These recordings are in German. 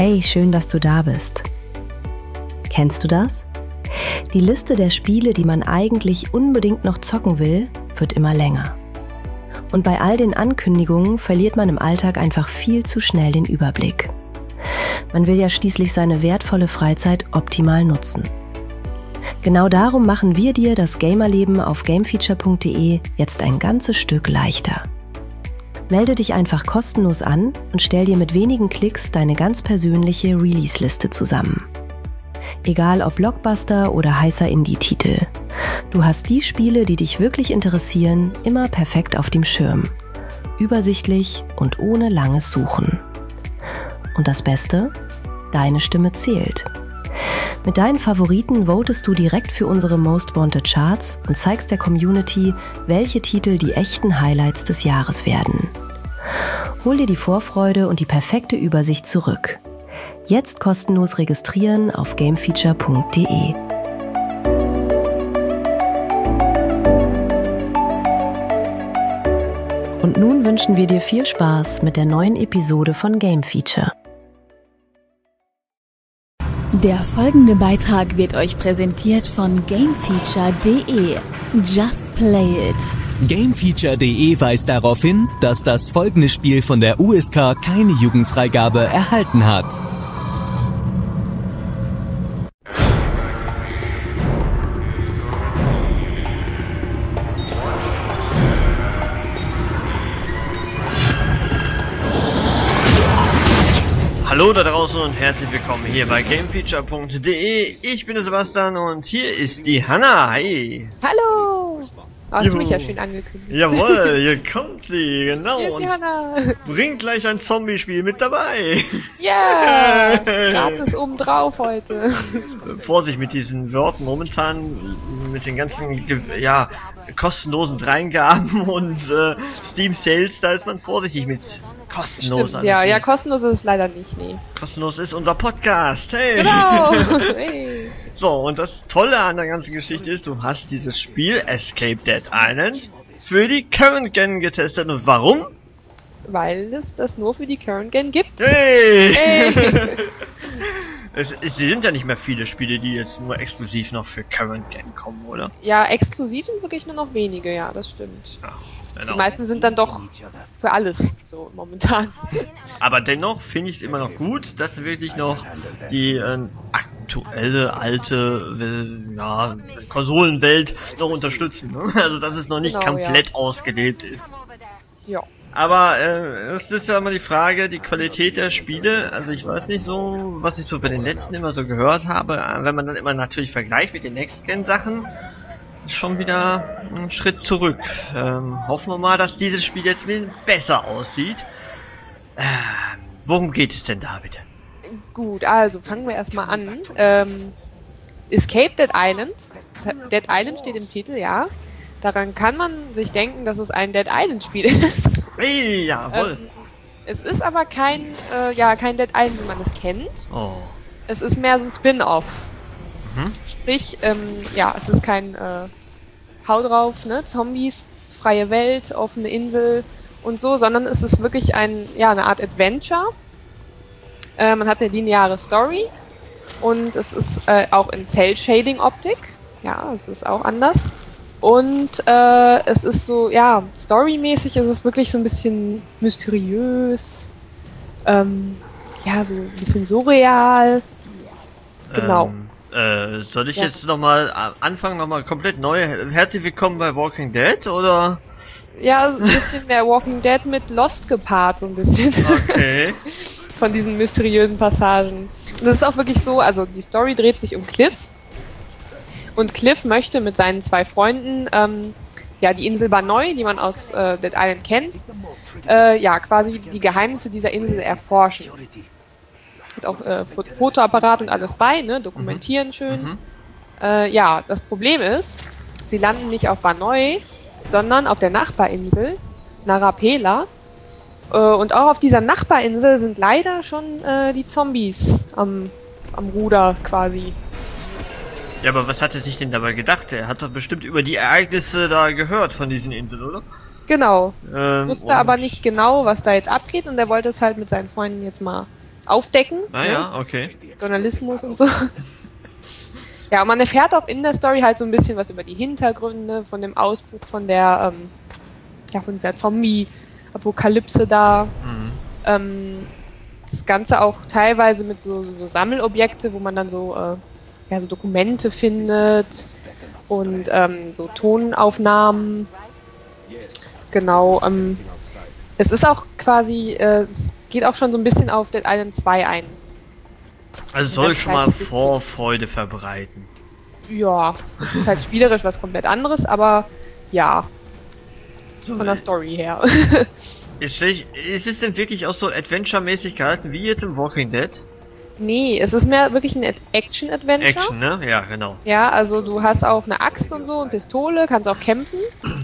Hey, schön, dass du da bist. Kennst du das? Die Liste der Spiele, die man eigentlich unbedingt noch zocken will, wird immer länger. Und bei all den Ankündigungen verliert man im Alltag einfach viel zu schnell den Überblick. Man will ja schließlich seine wertvolle Freizeit optimal nutzen. Genau darum machen wir dir das Gamerleben auf gamefeature.de jetzt ein ganzes Stück leichter. Melde dich einfach kostenlos an und stell dir mit wenigen Klicks deine ganz persönliche Release-Liste zusammen. Egal ob Blockbuster oder heißer Indie-Titel. Du hast die Spiele, die dich wirklich interessieren, immer perfekt auf dem Schirm. Übersichtlich und ohne langes Suchen. Und das Beste? Deine Stimme zählt. Mit deinen Favoriten votest du direkt für unsere Most Wanted Charts und zeigst der Community, welche Titel die echten Highlights des Jahres werden. Hol dir die Vorfreude und die perfekte Übersicht zurück. Jetzt kostenlos registrieren auf gamefeature.de. Und nun wünschen wir dir viel Spaß mit der neuen Episode von Game Feature. Der folgende Beitrag wird euch präsentiert von gamefeature.de. Just play it. Gamefeature.de weist darauf hin, dass das folgende Spiel von der USK keine Jugendfreigabe erhalten hat. Hallo da draußen und herzlich willkommen hier bei gamefeature.de. Ich bin der Sebastian und hier ist die Hanna. Hi. Hallo. Hast du mich ja schön angekündigt. Jawohl, hier kommt sie, genau. Hier ist die Hanna. Bringt gleich ein Zombie-Spiel mit dabei. Ja, gratis obendrauf heute. Vorsicht mit diesen Wörtern momentan, mit den ganzen, kostenlosen Dreingaben und Steam Sales, da ist man vorsichtig mit kostenlos. Stimmt, ja, kostenlos ist es leider nicht, nee. Kostenlos ist unser Podcast, hey! Genau! Hey. So, und das Tolle an der ganzen Geschichte ist, du hast dieses Spiel Escape Dead Island für die Current Gen getestet. Und warum? Weil es das nur für die Current Gen gibt. Hey! Hey. Es sind ja nicht mehr viele Spiele, die jetzt nur exklusiv noch für Current Gen kommen, oder? Ja, exklusiv sind wirklich nur noch wenige, ja, das stimmt. Ja, genau. Die meisten sind dann doch für alles, so momentan. Aber dennoch finde ich es immer noch gut, dass wirklich noch die aktuelle, alte Konsolenwelt noch unterstützen. Ne? Also dass es noch nicht komplett ausgelebt ist. Ja. Aber es ist ja immer die Frage, die Qualität der Spiele, also ich weiß nicht so, was ich so bei den letzten immer so gehört habe, wenn man dann immer natürlich vergleicht mit den Next-Gen-Sachen, ist schon wieder ein Schritt zurück. Hoffen wir mal, dass dieses Spiel jetzt besser aussieht. Worum geht es denn da bitte? Gut, also fangen wir erstmal an. Escape Dead Island. Dead Island steht im Titel, ja. Daran kann man sich denken, dass es ein Dead Island Spiel ist. Hey, jawohl. Es ist aber kein Dead Island, wie man es kennt. Oh. Es ist mehr so ein Spin-off. Mhm. Sprich, es ist kein Hau drauf, ne, Zombies, freie Welt, offene Insel und so, sondern es ist wirklich eine Art Adventure. Man hat eine lineare Story und es ist auch in Cell-Shading-Optik. Ja, es ist auch anders. Und es ist so, storymäßig ist es wirklich so ein bisschen mysteriös, so ein bisschen surreal. Genau. Soll ich jetzt nochmal anfangen, nochmal komplett neu? Herzlich willkommen bei Walking Dead, oder? Ja, so ein bisschen mehr Walking Dead mit Lost gepaart, so ein bisschen. Okay. Von diesen mysteriösen Passagen. Und das ist auch wirklich so, also die Story dreht sich um Cliff. Und Cliff möchte mit seinen 2 Freunden, die Insel Banoi, die man aus Dead Island kennt, quasi die Geheimnisse dieser Insel erforschen. Hat auch Fotoapparat und alles bei, ne, dokumentieren schön. Das Problem ist, sie landen nicht auf Banoi, sondern auf der Nachbarinsel, Narapela. Und auch auf dieser Nachbarinsel sind leider schon die Zombies am Ruder quasi. Ja, aber was hat er sich denn dabei gedacht? Er hat doch bestimmt über die Ereignisse da gehört von diesen Inseln, oder? Genau. Wusste aber nicht genau, was da jetzt abgeht und er wollte es halt mit seinen Freunden jetzt mal aufdecken. Ah ne? ja, okay. Journalismus und so. Ja, und man erfährt auch in der Story halt so ein bisschen was über die Hintergründe von dem Ausbruch von der, von dieser Zombie-Apokalypse da. Das Ganze auch teilweise mit so Sammelobjekte, wo man dann so Dokumente findet und so Tonaufnahmen. Genau. Es ist auch quasi, es geht auch schon so ein bisschen auf Dead Island 2 ein. Also soll schon mal Vorfreude verbreiten. Ja, es ist halt spielerisch was komplett anderes, aber ja, So, von der Story her. ist es denn wirklich auch so Adventure-mäßig gehalten wie jetzt im Walking Dead? Nee, es ist mehr wirklich ein Action-Adventure. Action, ne? Ja, genau. Ja, also du hast auch eine Axt und so und Pistole, kannst auch kämpfen.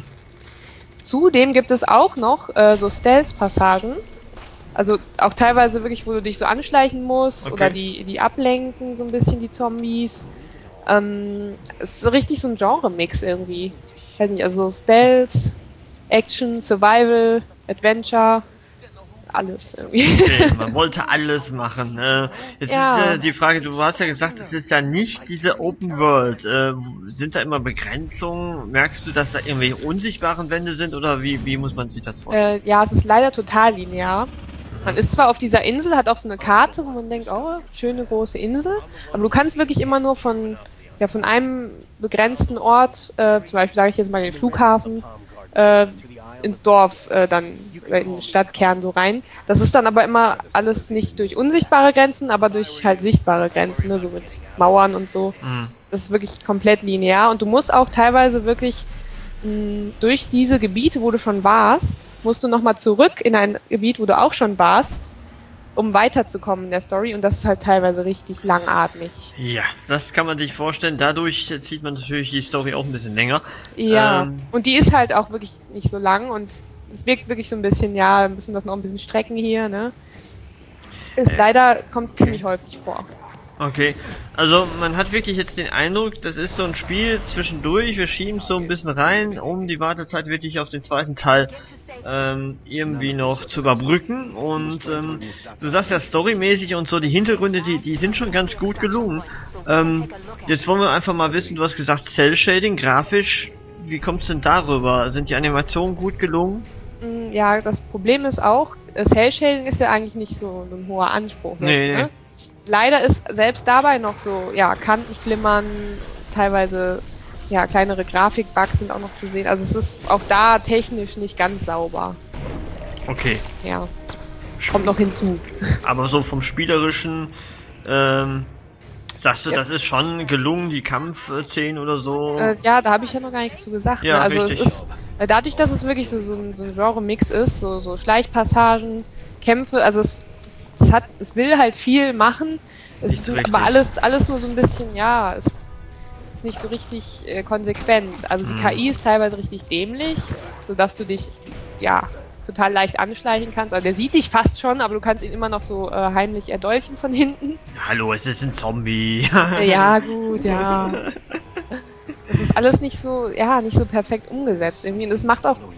Zudem gibt es auch noch so Stealth-Passagen. Also auch teilweise wirklich, wo du dich so anschleichen musst oder die ablenken so ein bisschen, die Zombies. Es ist so richtig so ein Genre-Mix irgendwie. Ich weiß nicht, also Stealth, Action, Survival, Adventure, alles irgendwie. Okay, man wollte alles machen. Jetzt ist die Frage, du hast ja gesagt, es ist ja nicht diese Open World. Sind da immer Begrenzungen? Merkst du, dass da irgendwelche unsichtbaren Wände sind oder wie muss man sich das vorstellen? Ja, es ist leider total linear. Man ist zwar auf dieser Insel, hat auch so eine Karte, wo man denkt, oh, schöne große Insel, aber du kannst wirklich immer nur von einem begrenzten Ort, zum Beispiel sage ich jetzt mal den Flughafen, ins Dorf, dann in den Stadtkern so rein. Das ist dann aber immer alles nicht durch unsichtbare Grenzen, aber durch halt sichtbare Grenzen, ne, so mit Mauern und so. Das ist wirklich komplett linear und du musst auch teilweise wirklich durch diese Gebiete, wo du schon warst, musst du nochmal zurück in ein Gebiet, wo du auch schon warst, um weiterzukommen in der Story und das ist halt teilweise richtig langatmig. Ja, das kann man sich vorstellen. Dadurch zieht man natürlich die Story auch ein bisschen länger. Ja, und die ist halt auch wirklich nicht so lang und es wirkt wirklich so ein bisschen, ja, müssen das noch ein bisschen strecken hier, ne? Ist leider, kommt ziemlich häufig vor. Okay, also man hat wirklich jetzt den Eindruck, das ist so ein Spiel zwischendurch, wir schieben es so ein bisschen rein, um die Wartezeit wirklich auf den zweiten Teil irgendwie noch zu überbrücken und du sagst ja storymäßig und so, die Hintergründe, die sind schon ganz gut gelungen. Jetzt wollen wir einfach mal wissen, du hast gesagt Cell-Shading, grafisch, wie kommt's denn darüber? Sind die Animationen gut gelungen? Ja, das Problem ist auch, Cell-Shading ist ja eigentlich nicht so ein hoher Anspruch jetzt, ne? Leider ist selbst dabei noch so, ja, Kantenflimmern, teilweise, ja, kleinere Grafikbugs sind auch noch zu sehen. Also es ist auch da technisch nicht ganz sauber. Okay. Ja. Kommt noch hinzu. Aber so vom Spielerischen, sagst du, das ist schon gelungen, die Kampfszenen oder so? Ja, da habe ich ja noch gar nichts zu gesagt. Ja, ne? Also richtig. es ist, dadurch, dass es wirklich so ein Genre-Mix ist, so Schleichpassagen, Kämpfe, also es will halt viel machen, es ist aber alles nur so ein bisschen, ja, es ist nicht so richtig konsequent. Also die KI ist teilweise richtig dämlich, sodass du dich, ja, total leicht anschleichen kannst. Also der sieht dich fast schon, aber du kannst ihn immer noch so heimlich erdolchen von hinten. Hallo, es ist ein Zombie. Ja, gut, ja. Das ist alles nicht so perfekt umgesetzt irgendwie. Und es macht auch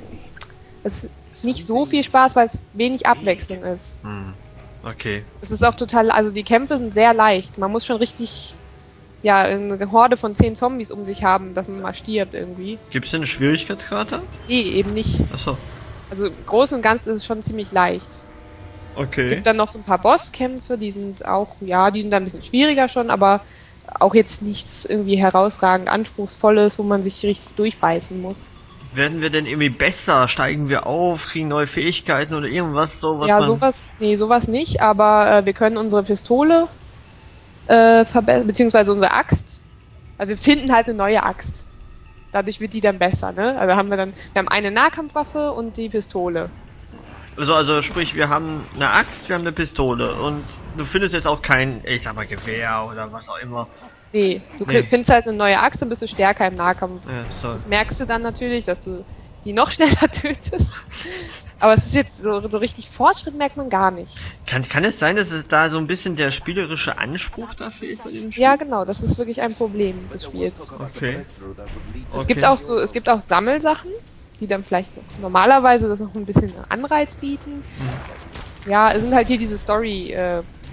nicht so viel Spaß, weil es wenig Abwechslung ist. Okay. Es ist auch total, also die Kämpfe sind sehr leicht. Man muss schon richtig, ja, eine Horde von 10 Zombies um sich haben, dass man mal stirbt irgendwie. Gibt's denn eine Schwierigkeitsgrade? Nee, eben nicht. Achso. Also im Großen und Ganzen ist es schon ziemlich leicht. Okay. Es gibt dann noch so ein paar Bosskämpfe, die sind dann ein bisschen schwieriger schon, aber auch jetzt nichts irgendwie herausragend Anspruchsvolles, wo man sich richtig durchbeißen muss. Werden wir denn irgendwie besser? Steigen wir auf? Kriegen neue Fähigkeiten oder irgendwas so? Ja, sowas nicht, aber wir können unsere Pistole verbessern, beziehungsweise unsere Axt. Also wir finden halt eine neue Axt. Dadurch wird die dann besser, ne? Also wir haben eine Nahkampfwaffe und die Pistole. Also sprich, wir haben eine Axt, wir haben eine Pistole und du findest jetzt auch kein, ich sag mal, Gewehr oder was auch immer. Nee, du findest halt eine neue Axt und bist du stärker im Nahkampf. Ja, so. Das merkst du dann natürlich, dass du die noch schneller tötest. Aber es ist jetzt so richtig Fortschritt merkt man gar nicht. Kann es sein, dass es da so ein bisschen der spielerische Anspruch da fehlt bei dem Spiel? Ja, genau, das ist wirklich ein Problem des Spiels. Okay. Es gibt auch Sammelsachen, die dann vielleicht normalerweise das noch ein bisschen Anreiz bieten. Ja, es sind halt hier diese Story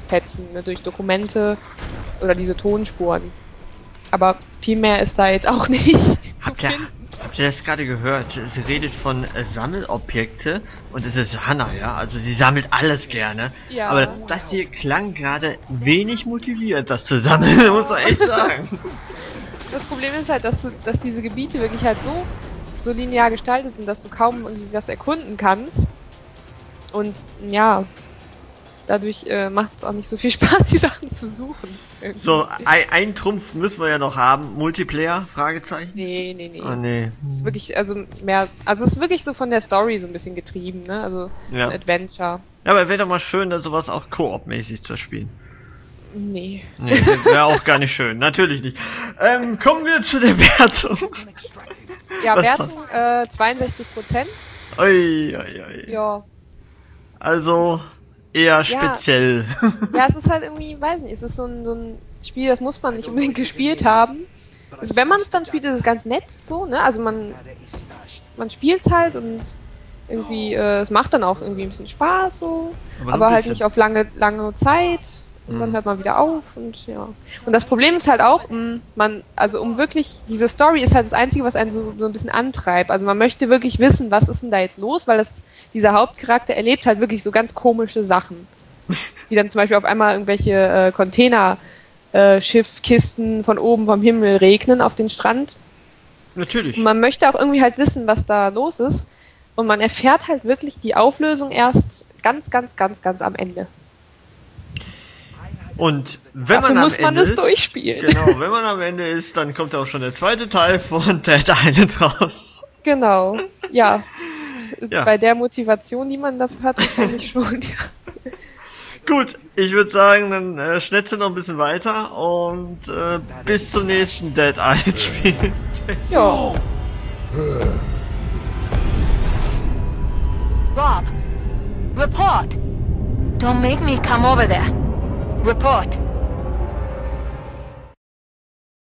durchpetzen, ne, durch Dokumente oder diese Tonspuren. Aber viel mehr ist da jetzt auch nicht zu finden. Habt ihr das gerade gehört? Sie redet von Sammelobjekte und es ist Hannah, ja? Also sie sammelt alles gerne. Ja. Aber das hier klang gerade wenig motiviert, das zu sammeln, muss man echt sagen. Das Problem ist halt, dass diese Gebiete wirklich halt so linear gestaltet sind, dass du kaum irgendwie was erkunden kannst. Und ja, dadurch macht es auch nicht so viel Spaß, die Sachen zu suchen. Irgendwie. So, ein Trumpf müssen wir ja noch haben. Multiplayer? Fragezeichen? Nee. Oh nee. Es ist wirklich, es ist wirklich so von der Story so ein bisschen getrieben, ne? Also Ja. ein Adventure. Ja, aber wäre doch mal schön, da sowas auch Koop-mäßig zu spielen. Nee. Nee, wäre auch gar nicht schön. Natürlich nicht. Kommen wir zu der Wertung. Ja, Was Wertung 62%. Ui. Ja. Also eher speziell. Ja, es ist halt irgendwie, weiß nicht, es ist so ein Spiel, das muss man nicht unbedingt gespielt haben. Also wenn man es dann spielt, ist es ganz nett so, ne? Also man spielt halt und irgendwie, es macht dann auch irgendwie ein bisschen Spaß so, aber halt nicht auf lange Zeit. Und dann hört man wieder auf und ja. Und das Problem ist halt auch, wirklich, diese Story ist halt das Einzige, was einen so ein bisschen antreibt. Also man möchte wirklich wissen, was ist denn da jetzt los, weil dieser Hauptcharakter erlebt halt wirklich so ganz komische Sachen. Wie dann zum Beispiel auf einmal irgendwelche Containerschiffkisten von oben vom Himmel regnen auf den Strand. Natürlich. Und man möchte auch irgendwie halt wissen, was da los ist. Und man erfährt halt wirklich die Auflösung erst ganz am Ende. Und wenn Dafür man muss man es durchspielen. Genau, wenn man am Ende ist, dann kommt auch schon der zweite Teil von Dead Island raus. Genau, ja. Ja. Bei der Motivation, die man dafür hat, wahrscheinlich schon, ja. Gut, ich würde sagen, dann schnetze noch ein bisschen weiter und bis zum nächsten Dead Island Spiel. Ja. Rob, report! Don't make me come over there. Report.